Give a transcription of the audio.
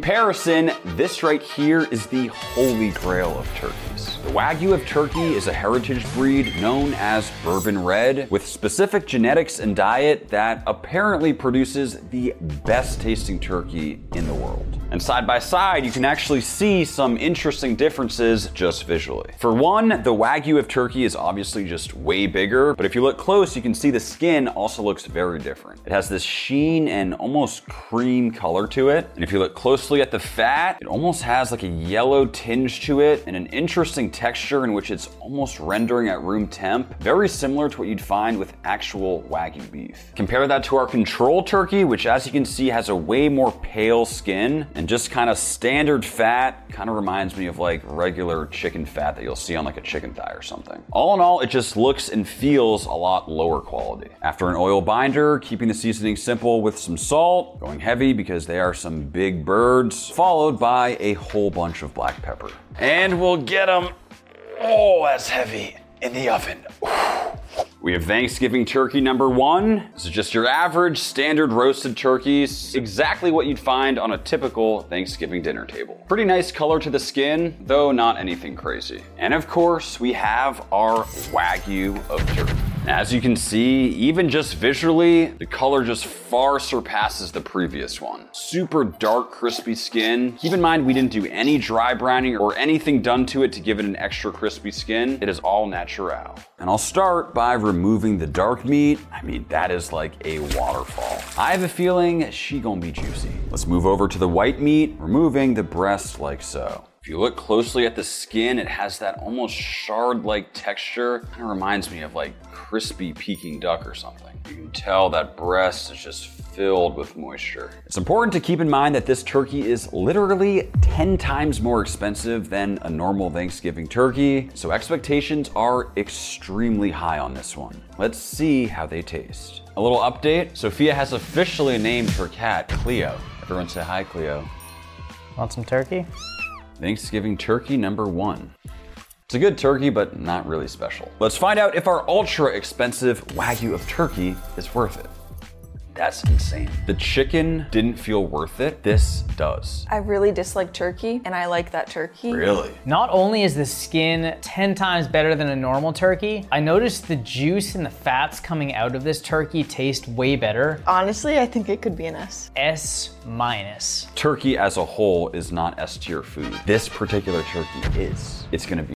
comparison, this right here is the holy grail of turkeys. The Wagyu of Turkey is a heritage breed known as Bourbon Red with specific genetics and diet that apparently produces the best tasting turkey in the world. And side by side, you can actually see some interesting differences just visually. For one, the Wagyu of Turkey is obviously just way bigger, but if you look close, you can see the skin also looks very different. It has this sheen and almost cream color to it. And if you look closely at the fat, it almost has like a yellow tinge to it and an interesting texture in which it's almost rendering at room temp, very similar to what you'd find with actual Wagyu beef. Compare that to our control turkey, which as you can see has a way more pale skin and just kind of standard fat, kind of reminds me of like regular chicken fat that you'll see on like a chicken thigh or something. All in all, it just looks and feels a lot lower quality. After an oil binder, keeping the seasoning simple with some salt, going heavy because they are some big birds, followed by a whole bunch of black pepper. And we'll get them, oh, that's heavy, in the oven. We have Thanksgiving turkey number 1. This is just your average standard roasted turkeys, exactly what you'd find on a typical Thanksgiving dinner table. Pretty nice color to the skin, though not anything crazy. And of course, we have our Wagyu of turkey. As you can see, even just visually, the color just far surpasses the previous one. Super dark, crispy skin. Keep in mind, we didn't do any dry brining or anything done to it to give it an extra crispy skin. It is all natural. And I'll start by removing the dark meat. I mean, that is like a waterfall. I have a feeling she gonna be juicy. Let's move over to the white meat, removing the breast like so. If you look closely at the skin, it has that almost shard-like texture. Kind of reminds me of like crispy Peking duck or something. You can tell that breast is just filled with moisture. It's important to keep in mind that this turkey is literally 10 times more expensive than a normal Thanksgiving turkey, so expectations are extremely high on this one. Let's see how they taste. A little update, Sophia has officially named her cat Cleo. Everyone say hi, Cleo. Want some turkey? Thanksgiving turkey number 1. It's a good turkey, but not really special. Let's find out if our ultra expensive Wagyu of turkey is worth it. That's insane. The chicken didn't feel worth it. This does. I really dislike turkey, and I like that turkey. Really? Not only is the skin 10 times better than a normal turkey, I noticed the juice and the fats coming out of this turkey taste way better. Honestly, I think it could be an S. S-. Turkey as a whole is not S tier food. This particular turkey is. It's gonna be